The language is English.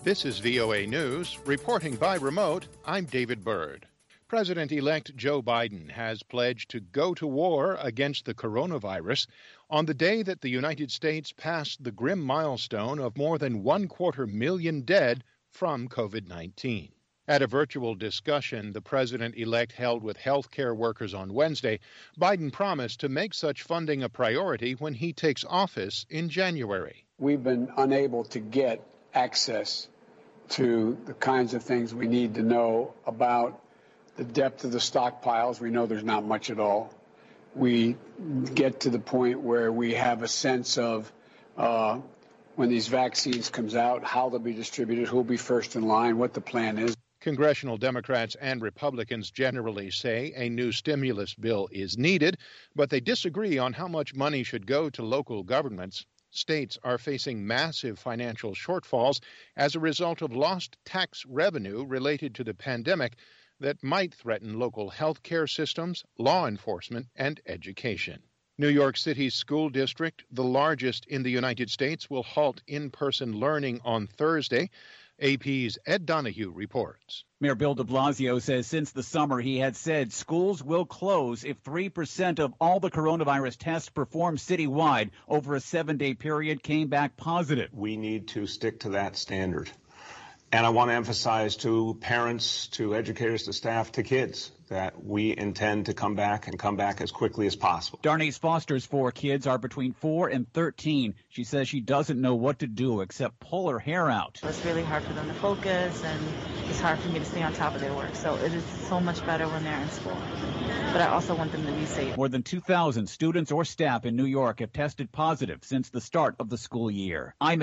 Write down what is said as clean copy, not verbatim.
This is VOA News. Reporting by remote, I'm David Byrd. President-elect Joe Biden has pledged to go to war against the coronavirus on the day that the United States passed the grim milestone of more than 250,000 dead from COVID-19. At a virtual discussion the president-elect held with healthcare workers on Wednesday, Biden promised to make such funding a priority when he takes office in January. We've been unable to get access to the kinds of things we need to know about the depth of the stockpiles. We know there's not much at all. We get to the point where we have a sense of when these vaccines comes out, how they'll be distributed, who'll be first in line, what the plan is. Congressional Democrats and Republicans generally say a new stimulus bill is needed, but they disagree on how much money should go to local governments. States are facing massive financial shortfalls as a result of lost tax revenue related to the pandemic that might threaten local health care systems, law enforcement, and education. New York City's school district, the largest in the United States, will halt in-person learning on Thursday. AP's Ed Donahue reports. Mayor Bill de Blasio says since the summer he had said schools will close if 3% of all the coronavirus tests performed citywide over a 7-day period came back positive. We need to stick to that standard. And I want to emphasize to parents, to educators, to staff, to kids that we intend to come back as quickly as possible. Darnase Foster's 4 kids are between 4 and 13. She says she doesn't know what to do except pull her hair out. It's really hard for them to focus, and it's hard for me to stay on top of their work. So it is so much better when they're in school. But I also want them to be safe. More than 2,000 students or staff in New York have tested positive since the start of the school year.